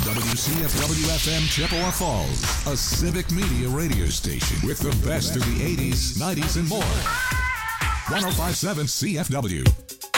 WCFW-FM Chippewa Falls, a civic media radio station with the best of the 80s, 90s, and more. 105.7 CFW.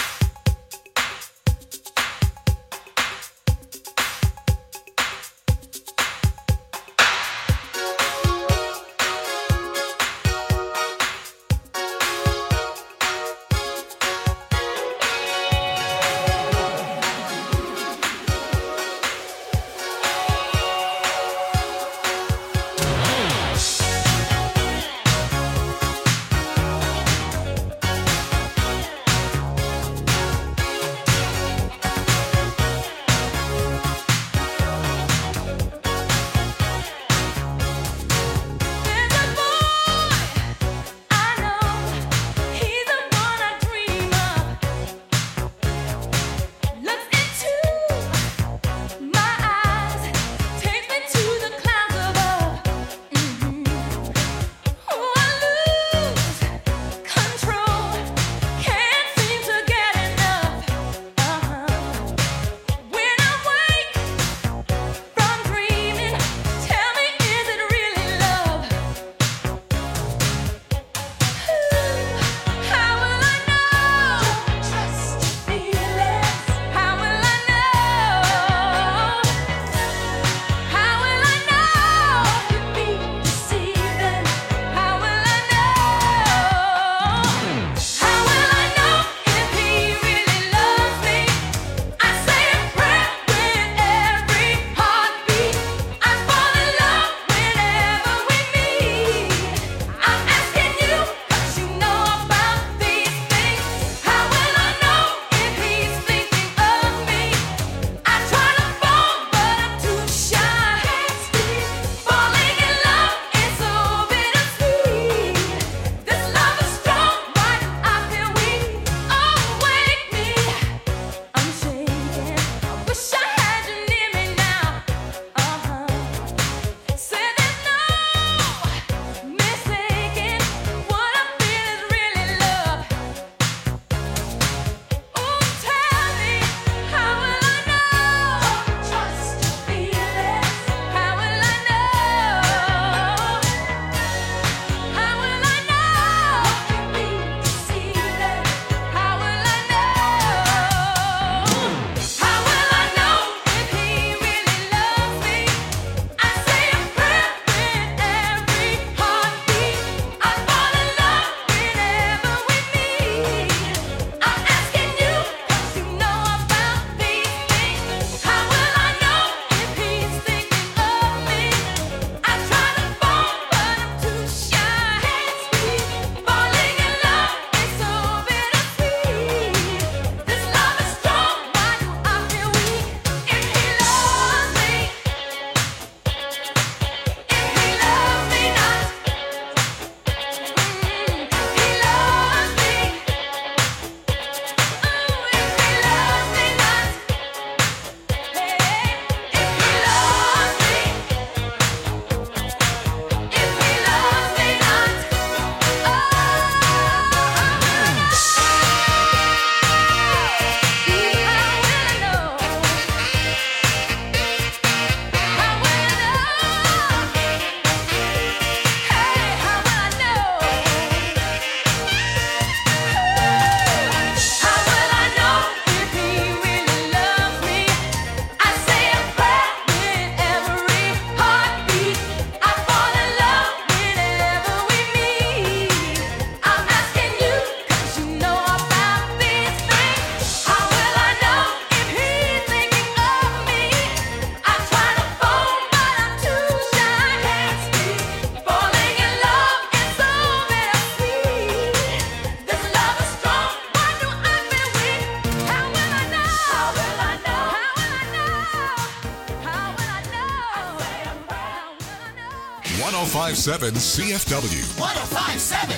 .105.7 CFW. 105.7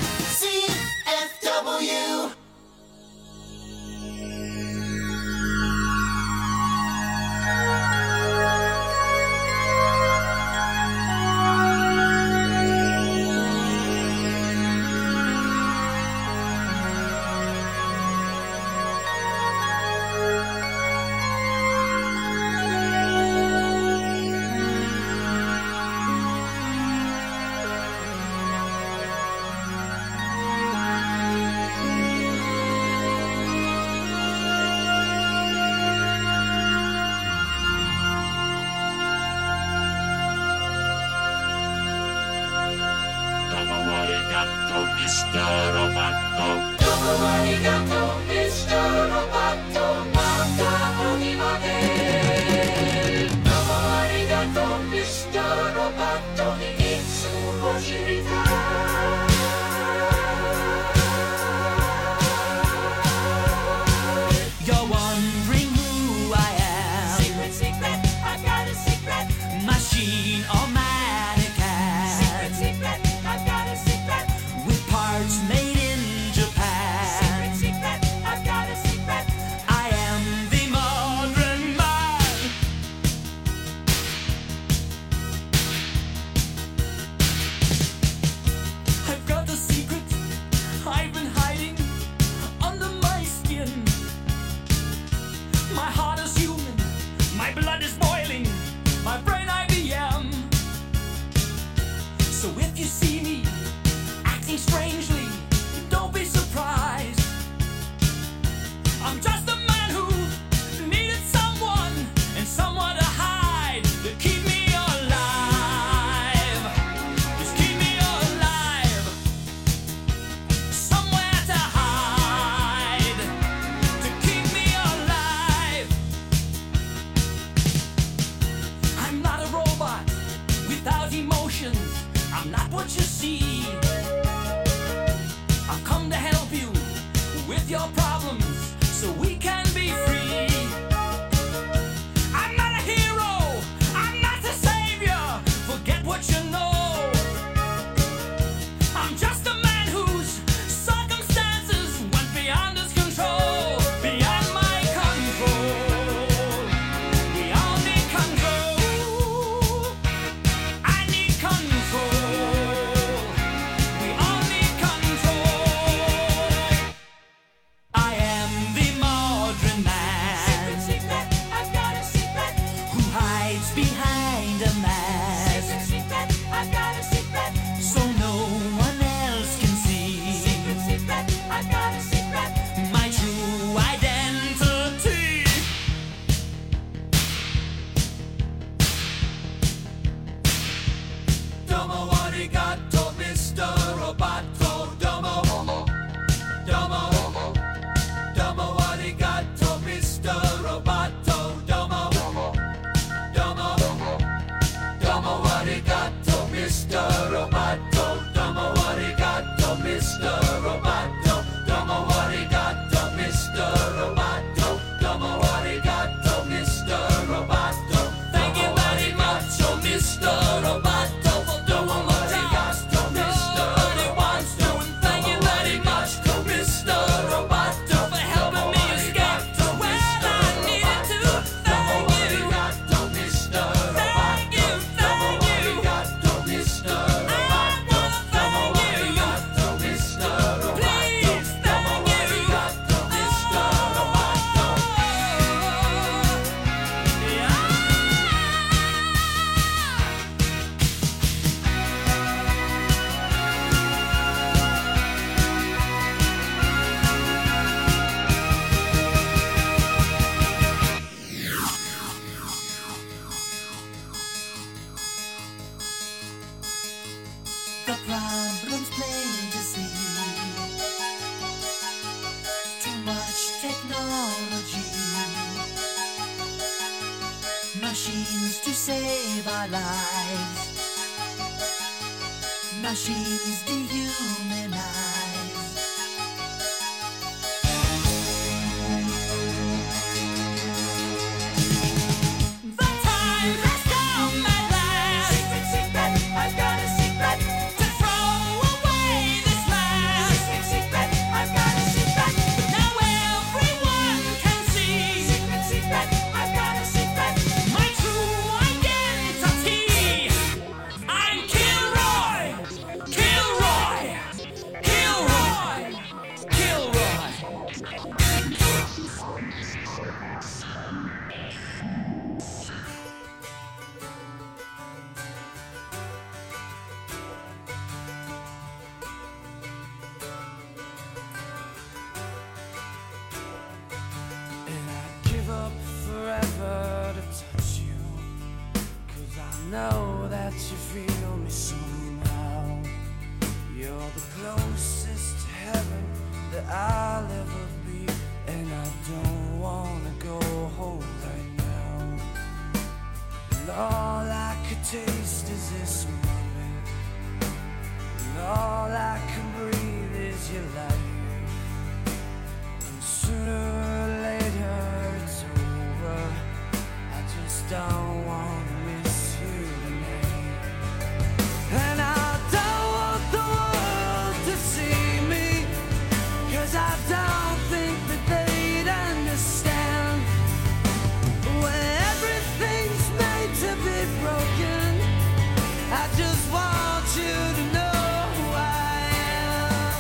CFW. Machines to save our lives. Machines dehumanize. The time has come at last. Secret, secret, I've got a secret. To throw away this mask. Secret, secret, I've got a secret. But now everyone can see. Secret, secret, I've got a secret. My true identity. I'm Kilroy. Kilroy. Kilroy. all I could taste is this moment, and all I can breathe is your light. And sooner or later it's over. I just don't want to miss you tonight. And I don't want the world to see me, 'cause I don't think that they'd understand. When everything's made to be broken, I just want you to know who I am.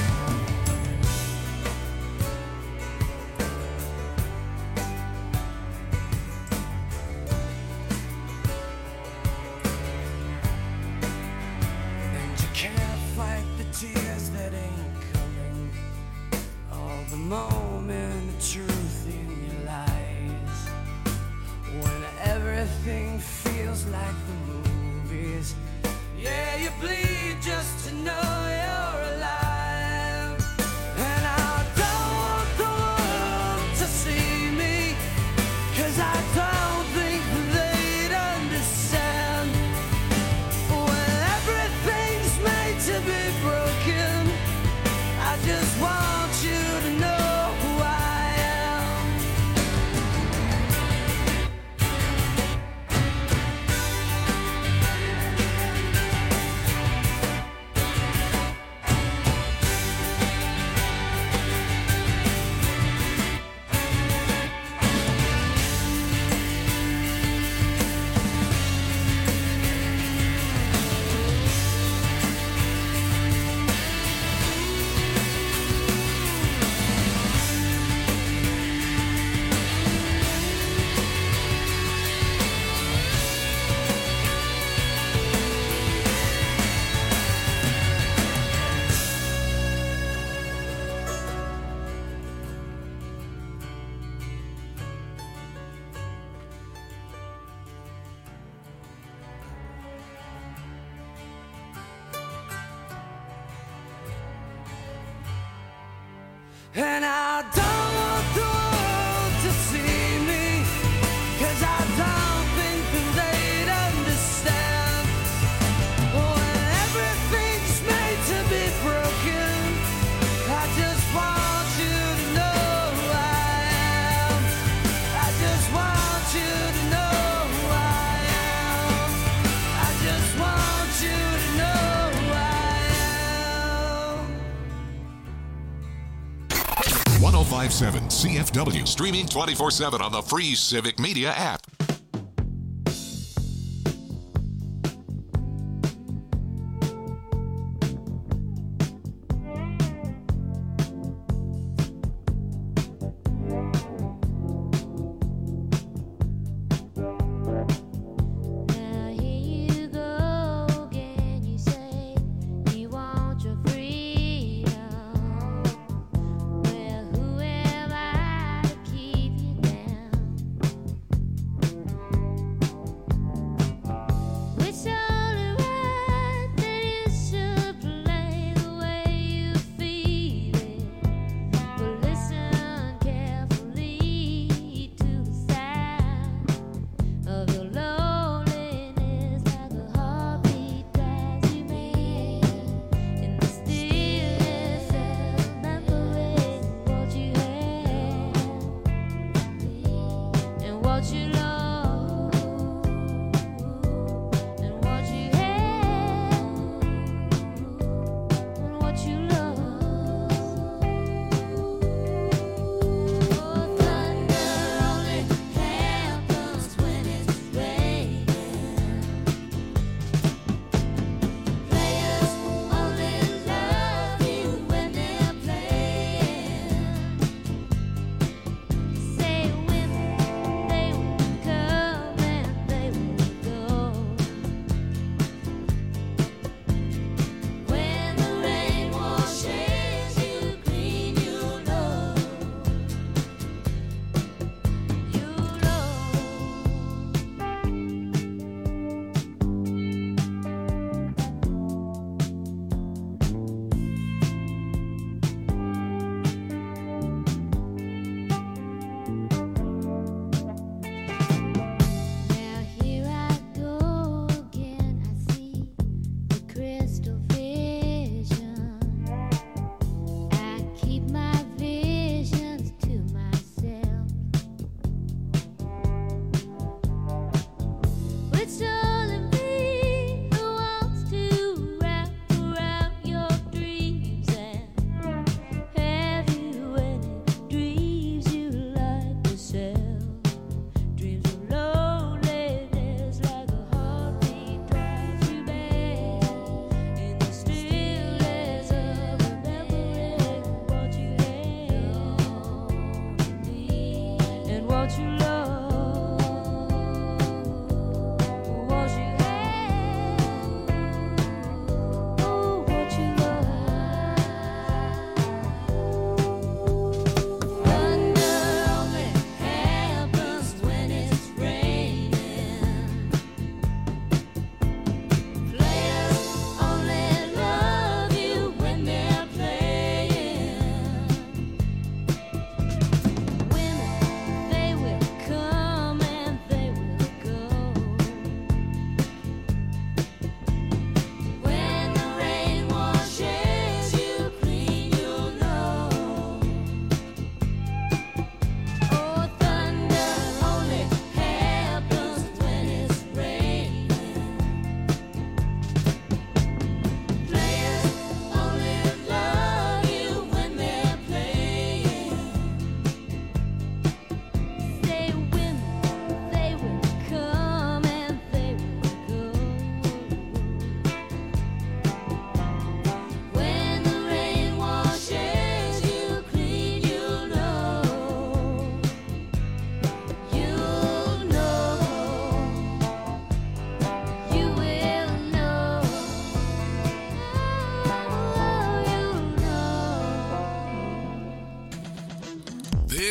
And you can't fight the tears that ain't coming, all the moment of truth in your lies. When everything feels like the movies, yeah, you bleed just to know you're alive. And I don't want the world to see me, 'cause I don't think that they'd understand. When everything's made to be broken, I just want you to know who I am. And I don't want the world to see me, 'cause I don't think that they'd understand. When everything's made to be broken, I just want you to know who I am. I just want you to know who I am. I just want you to know who I am. 1057 CFW, streaming 24/7 on the free Civic Media app. Now here you go again. You say you want your freedom. Well, who am I to keep you down?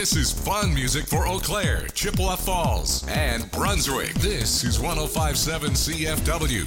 This is fun music for Eau Claire, Chippewa Falls, and Brunswick. This is 105.7 CFW.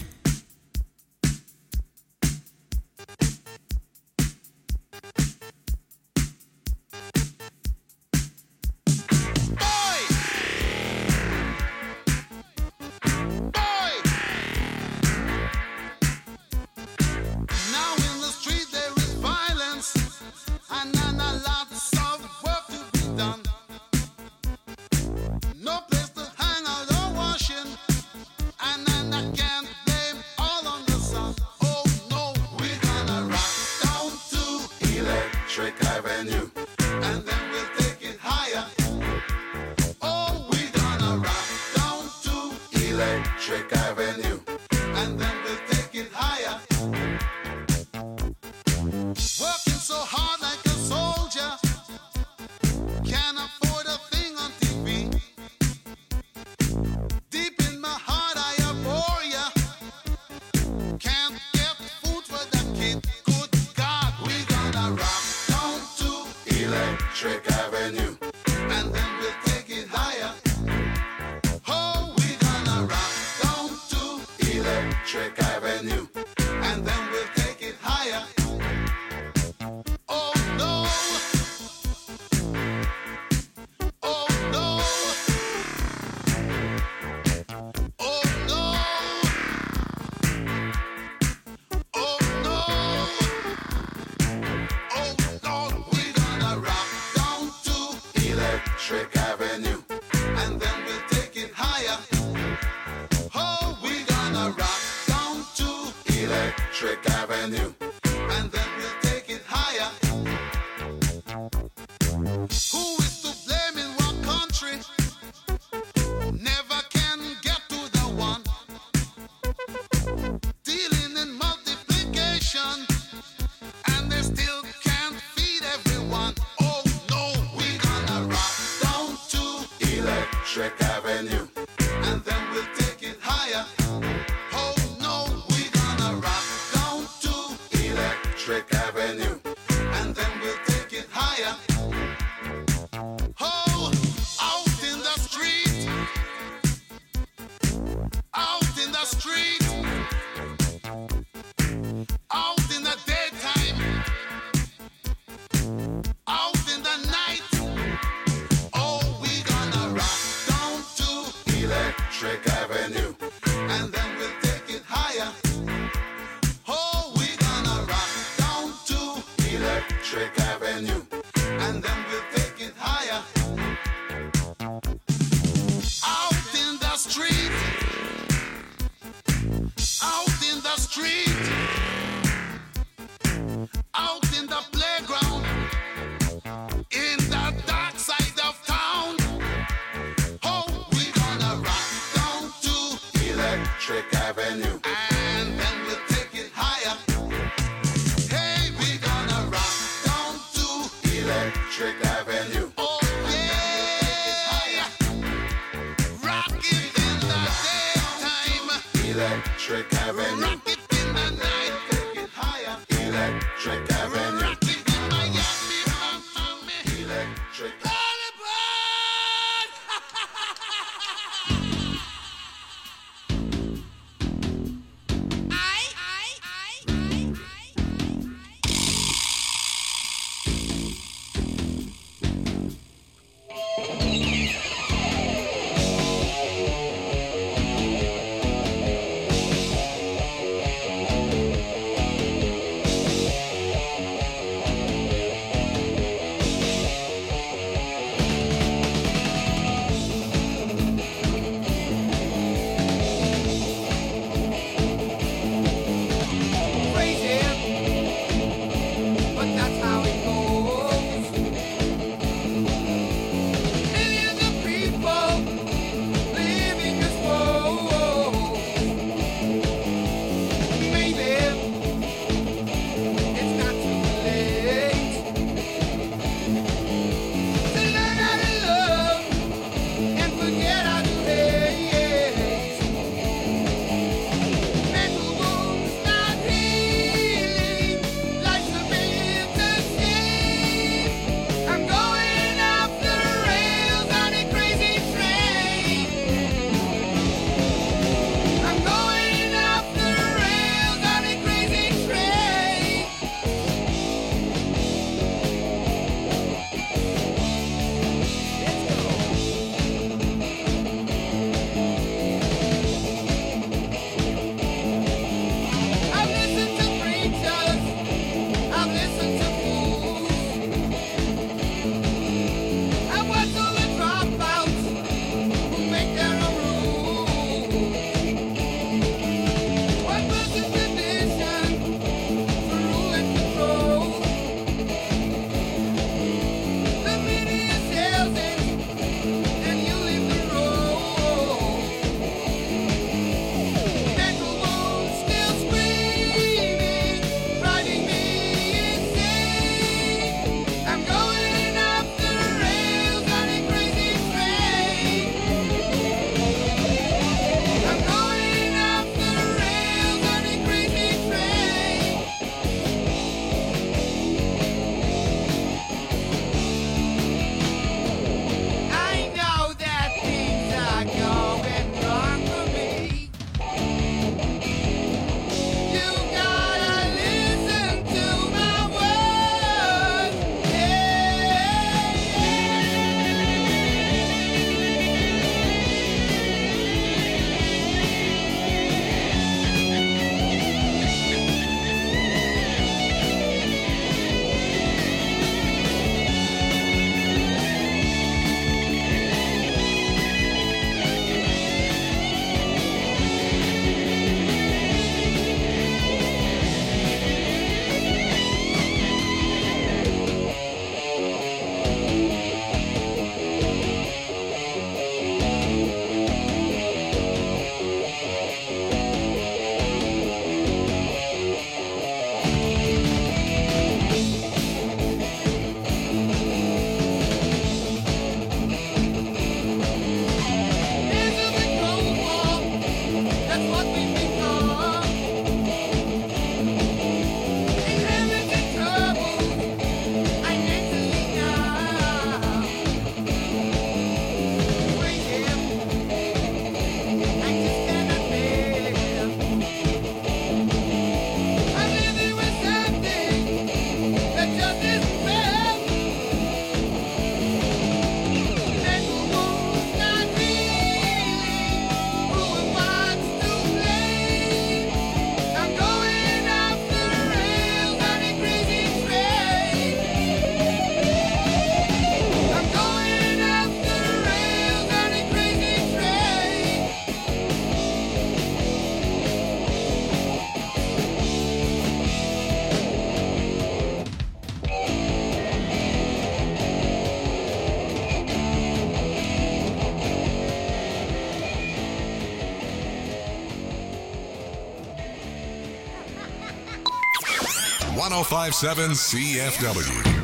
1057 CFW.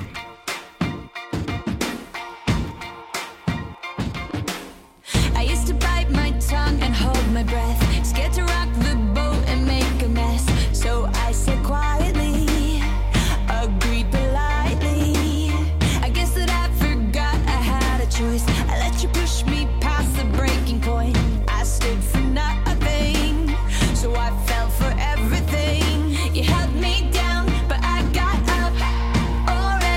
I used to bite my tongue and hold my breath, scared to rock the boat and make a mess. So I said quietly, agreed politely. I guess that I forgot I had a choice. I let you push me past the breaking point. I stood for nothing, so I fell for everything. You held me down, but I got up. Already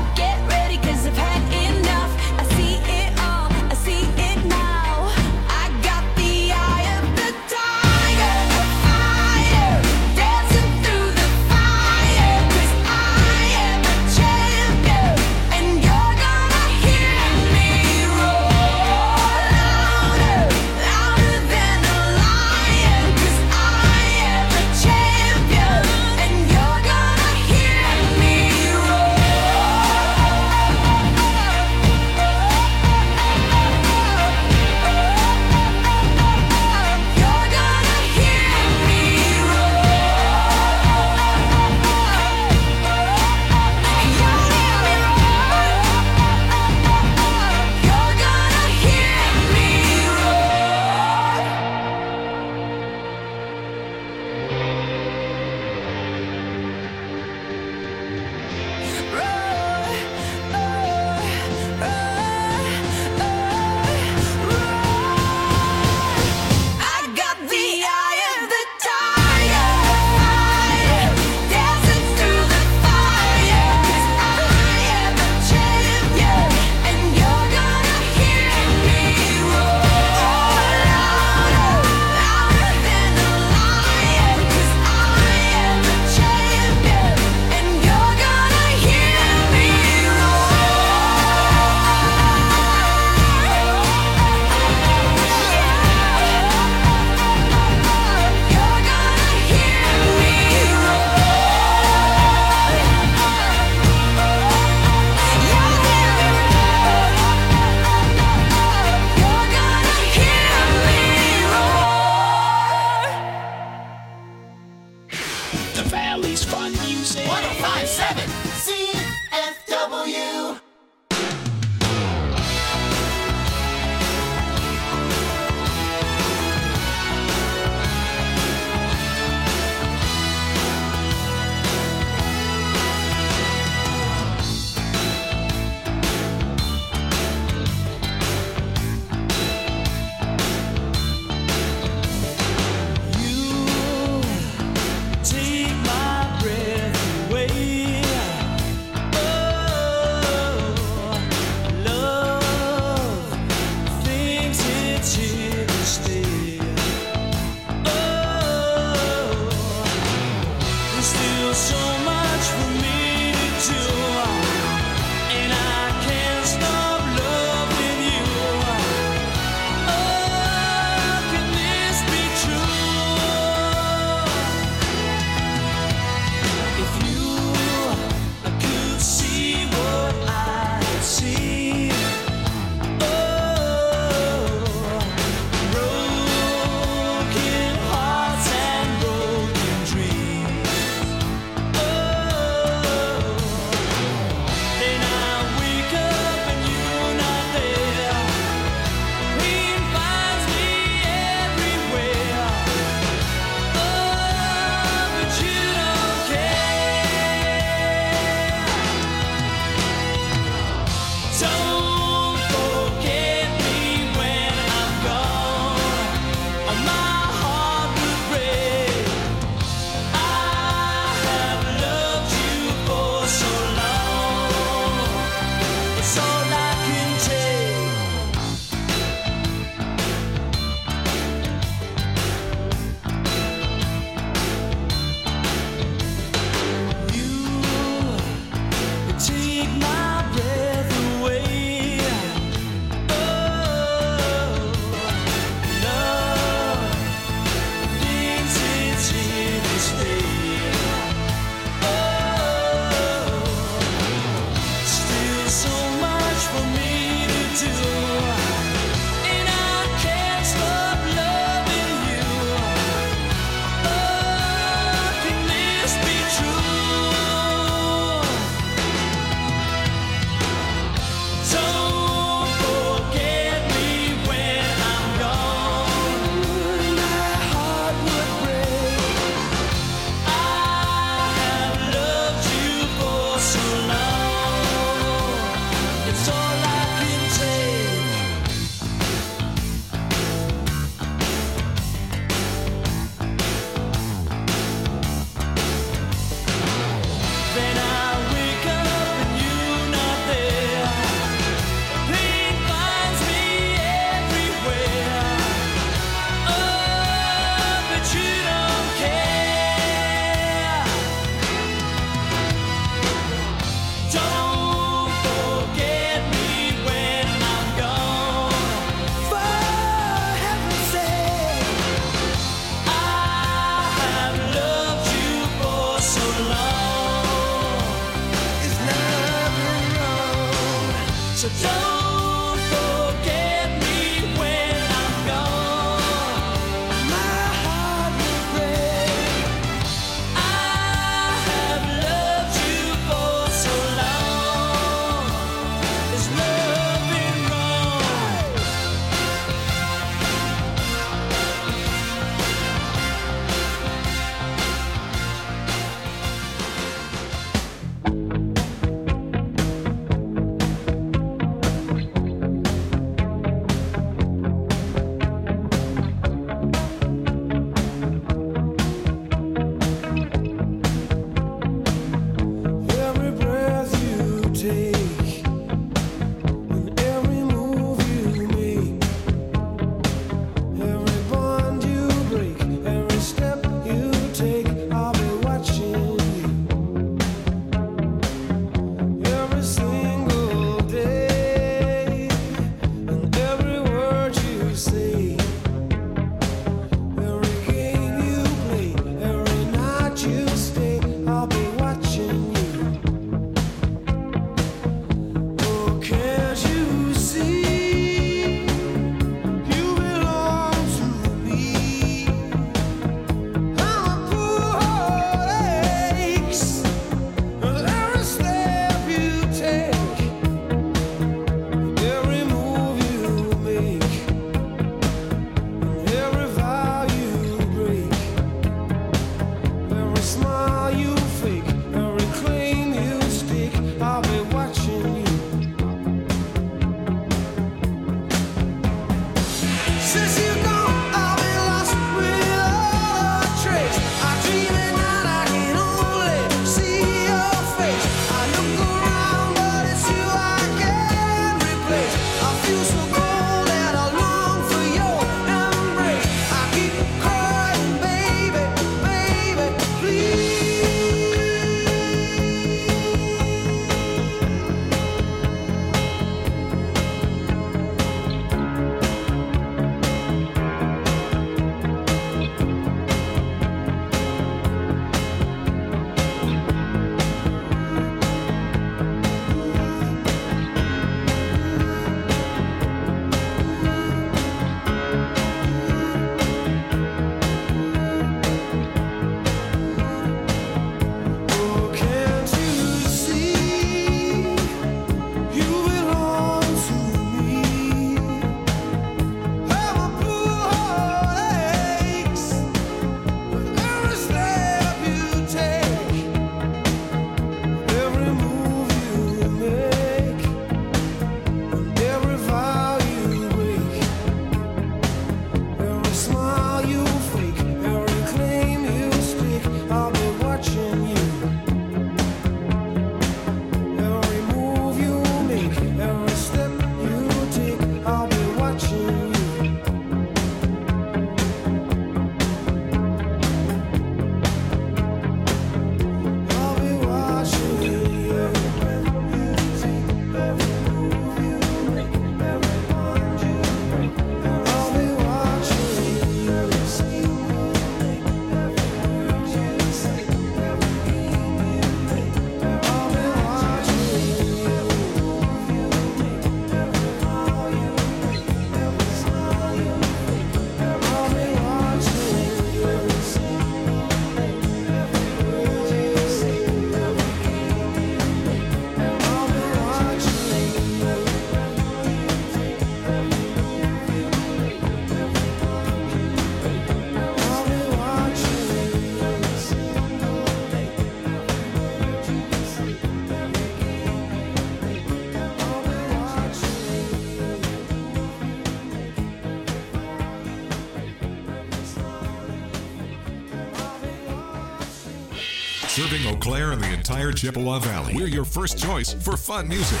Serving Eau Claire and the entire Chippewa Valley. We're your first choice for fun music.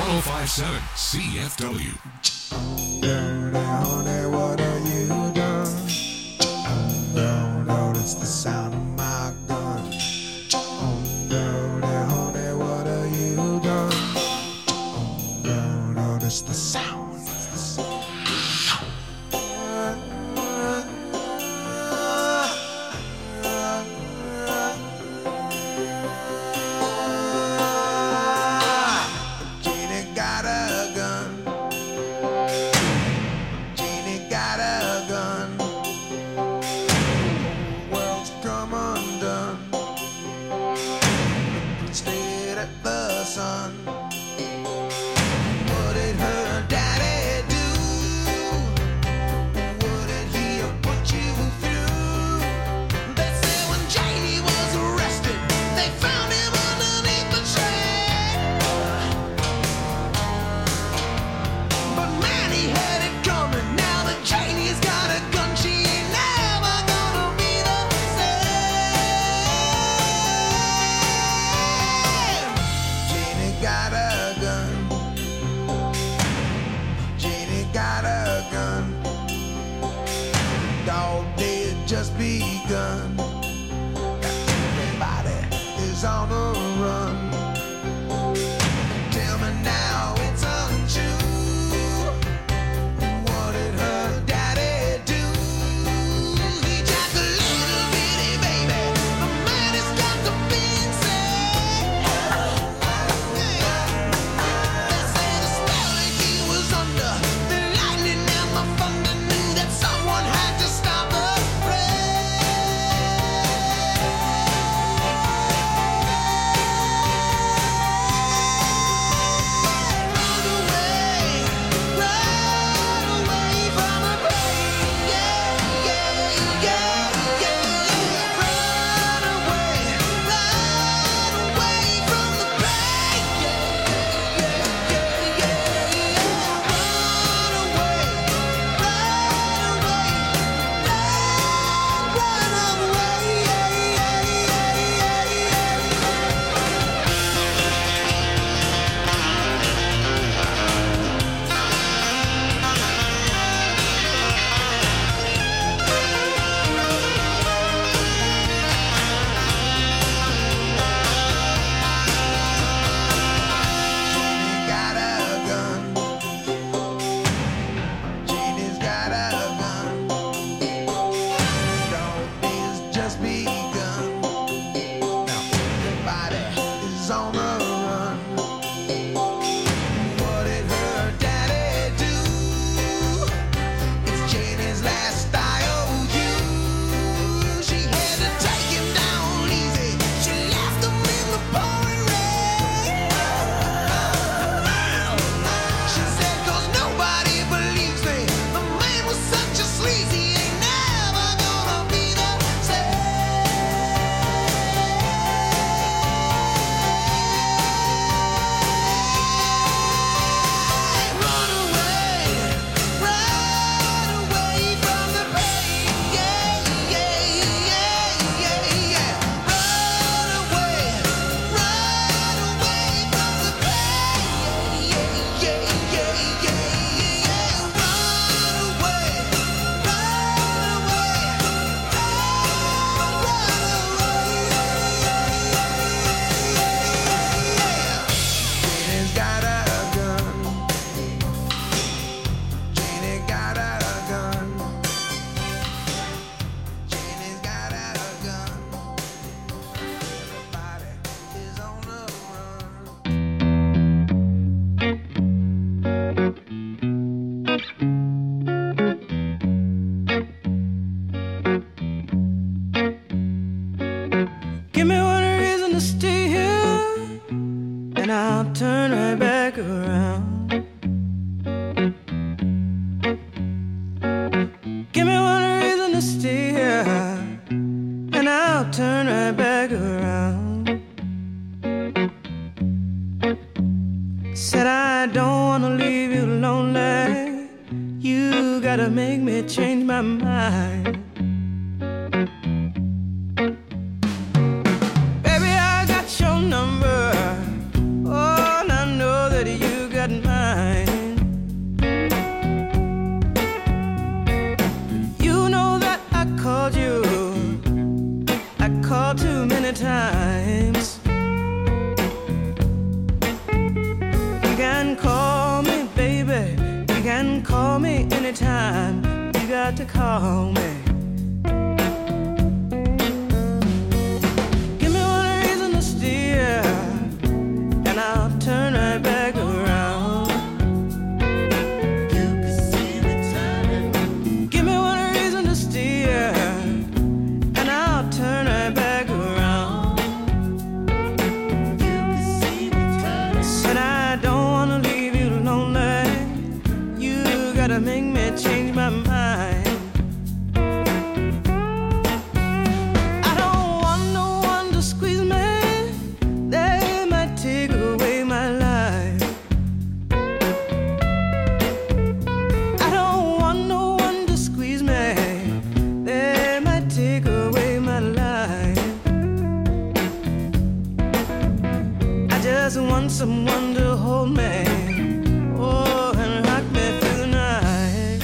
1057 CFW. Honey, what have you done? It's the sound of my gun. Honey, what have you done? It's the sound. Just begun. Everybody is on the run. Tell me now it's untrue. What did her daddy do? He jacked a little bitty baby. The man has got the being said. They say the spell that he was under, the lightning and the thunder knew that someone had to stop the rain. my mind. Baby, I got your number. Oh, and I know that you got mine. You know that I called you. I called too many times. You can call me, baby. You can call me anytime. You got to call me. Give me one reason to steer, and I'll turn right back around. You can see me turning. Give me one reason to steer, and I'll turn right back around. You can see me turning. Said I don't wanna leave you lonely. You gotta make me change my mind. I don't want no one to squeeze me. They might take away my life. I don't want no one to squeeze me. They might take away my life. I just want someone to hold me. Oh, and rock me through the night.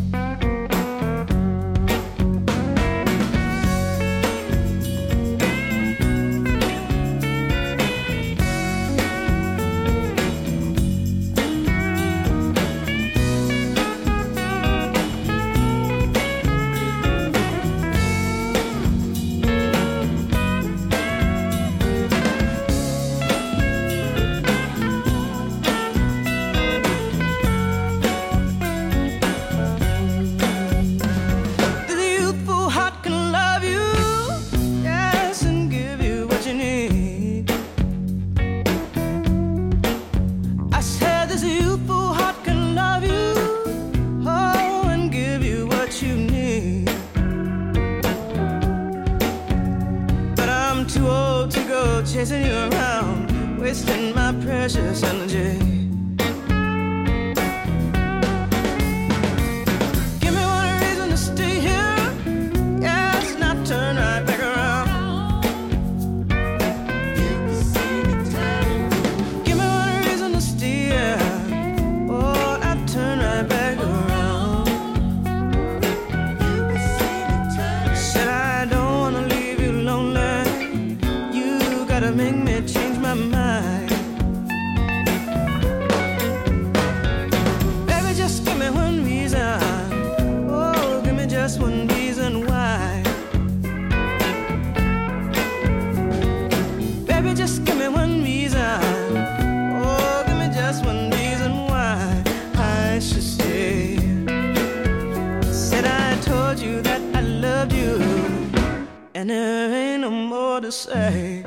The youthful heart can love you, yes, and give you what you need. I said this youthful heart can love you, oh, and give you what you need. But I'm too old to go chasing you around, wasting my precious energy. Give me one reason to stay here, yes, and I'll turn right back around. You can see me turning. Give me one reason to stay here, oh, and I'll turn right back around. You can see me turning. Said I don't wanna leave you lonely. You gotta make me change my mind. Baby, just give me one reason. Oh, give me just one reason why. Baby, just give me one reason. Oh, give me just one reason why I should stay. Said I told you that I loved you, and there ain't no more to say.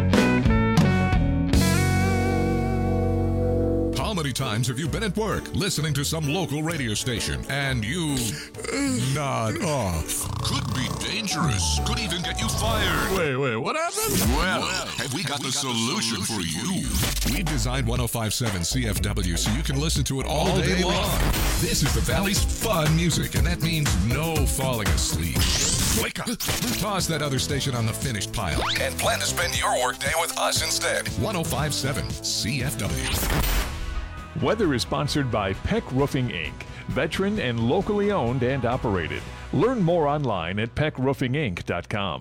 How many times have you been at work listening to some local radio station and you nod off? Could be dangerous. Could even get you fired. Wait, what happened? Well, have we got the solution for you? We designed 1057 CFW so you can listen to it all day long. This is the Valley's fun music, and that means no falling asleep. Wake up. Toss that other station on the finished pile and plan to spend your workday with us instead. 1057 CFW. Weather is sponsored by Peck Roofing Inc., veteran and locally owned and operated. Learn more online at peckroofinginc.com.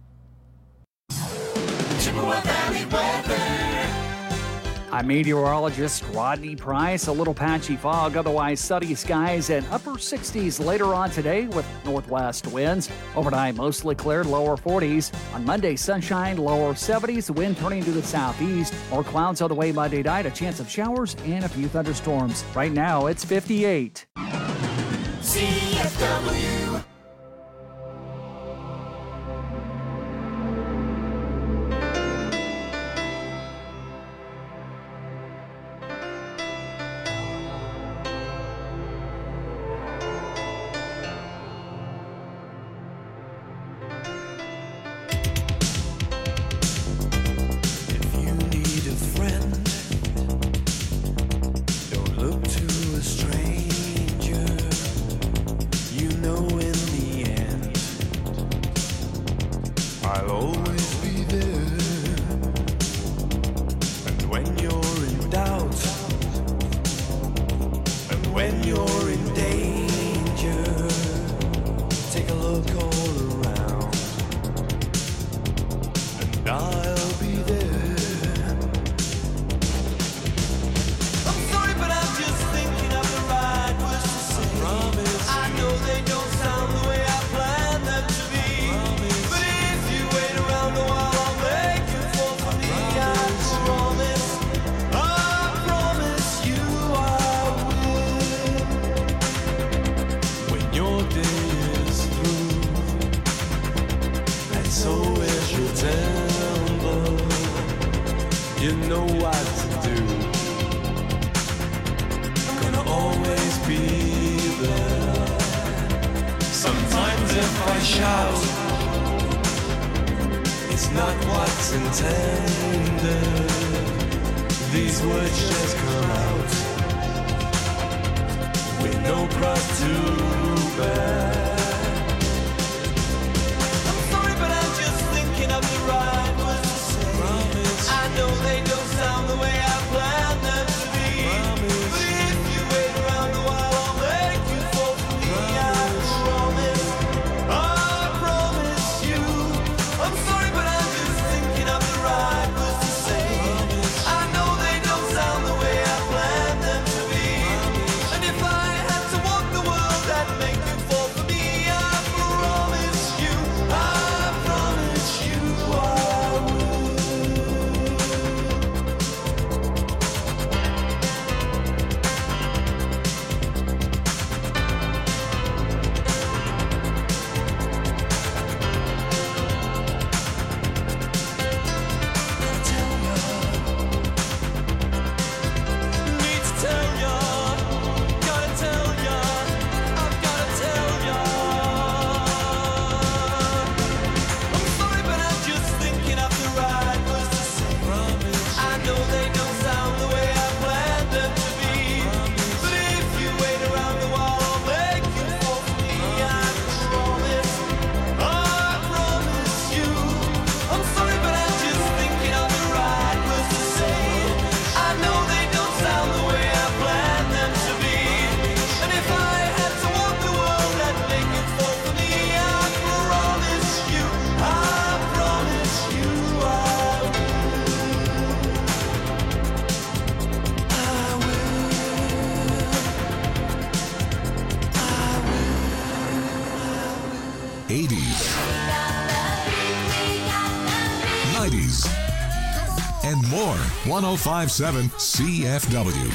Chippewa Valley weather. I'm meteorologist Rodney Price. A little patchy fog, otherwise sunny skies and upper 60s later on today with northwest winds. Overnight, mostly clear, lower 40s. On Monday, sunshine, lower 70s. The wind turning to the southeast. More clouds on the way Monday night. A chance of showers and a few thunderstorms. Right now, it's 58. CFW. Know look all around, and I'll be there. I'm sorry, but I'm just thinking of the right words to say. I know they don't sound the way I planned them to be. But if you wait around a while, I'll make you fall for me. I promise you I will. When your day is through, and so is your temper, you know what to do. I'm gonna always be there. Sometimes if I shout, it's not what's intended. These words just come out with no cross to bear. I'm sorry, but I'm just thinking of the right words to say. I know they don't sound the way I planned them to be. But if you wait around a while, I'll make you fall for me. I promise you. I'm sorry, but I'm just thinking of the right words to say. I know they don't sound the way I planned them to be. And if I had to walk the world, that'd make you fall for me. I promise you I will. 80s, 90s, and more. 1057 CFW.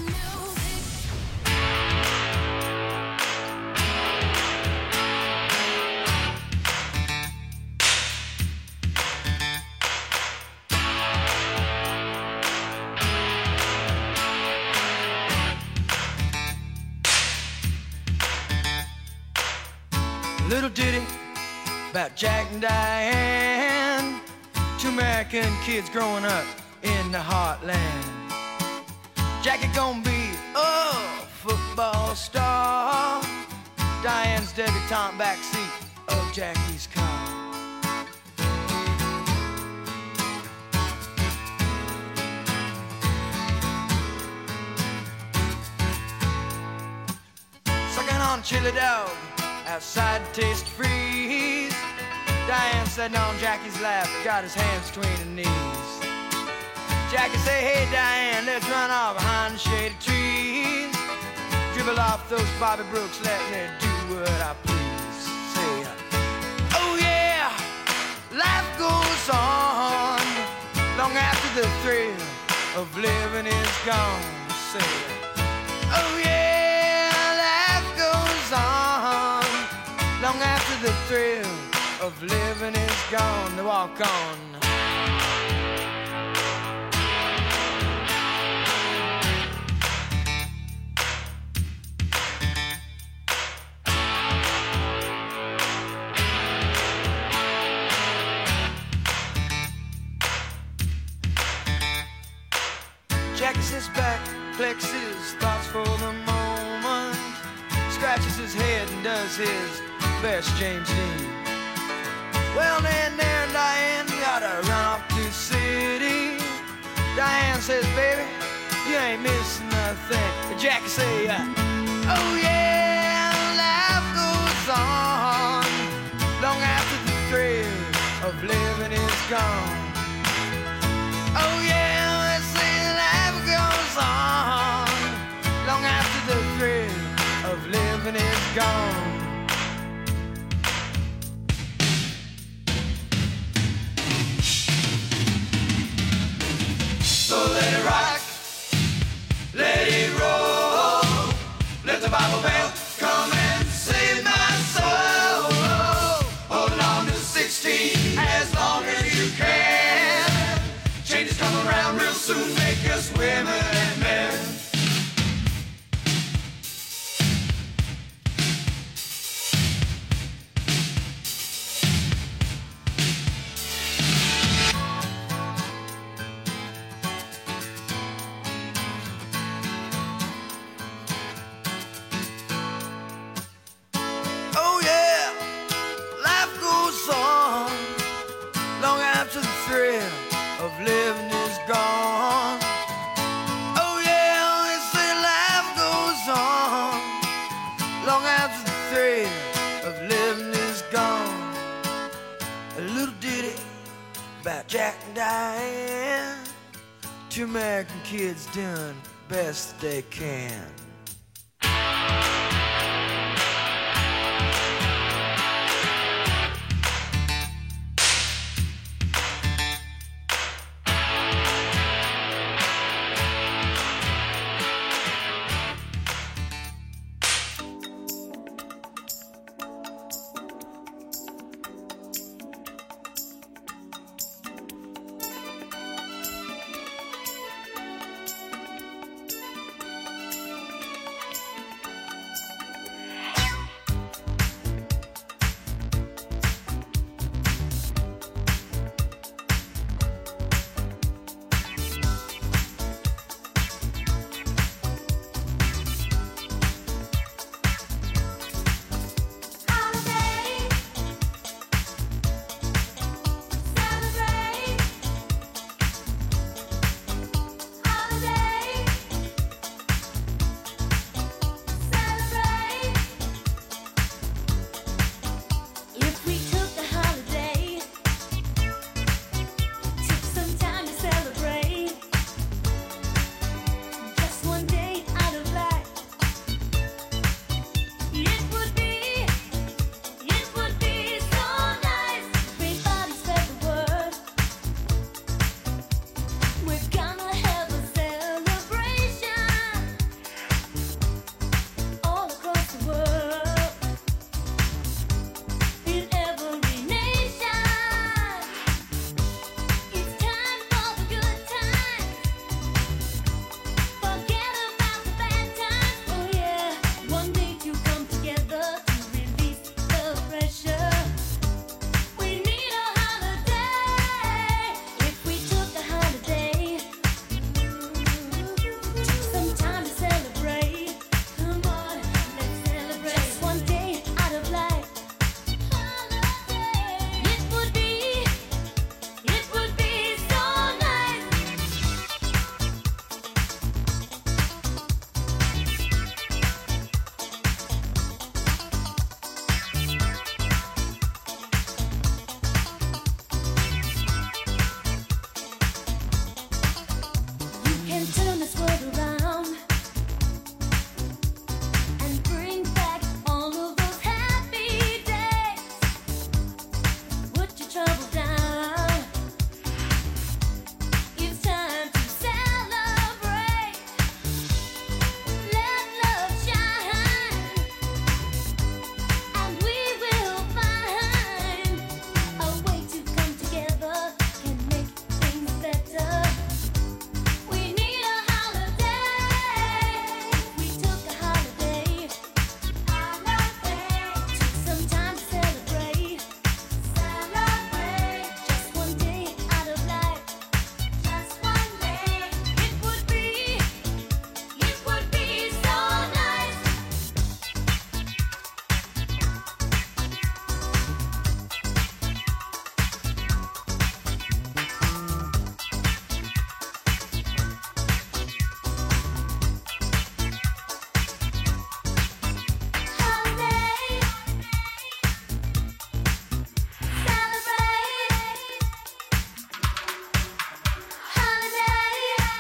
Little ditty about Jack and Diane, two American kids growing up in the heartland. Jackie gonna be a football star, Diane's debutante backseat of Jackie's car. Sucking on a chili dog outside the taste freeze. Diane sitting on Jackie's lap, got his hands between her knees. Jackie say, hey Diane, let's run off behind the shady trees. Dribble off those Bobby Brooks, let me do what I please. Say, oh yeah, life goes on long after the thrill of living is gone. Say, oh yeah, life goes on long after the thrill of living is gone. To walk on. Jackie sits back, collects his thoughts for the moment, scratches his head and does his best James Dean. Well, then there, Diane, gotta run off to the city. Diane says, baby, you ain't missing nothing. Jackie say, oh yeah, life goes on about Jack and Diane. Two American kids doing best they can.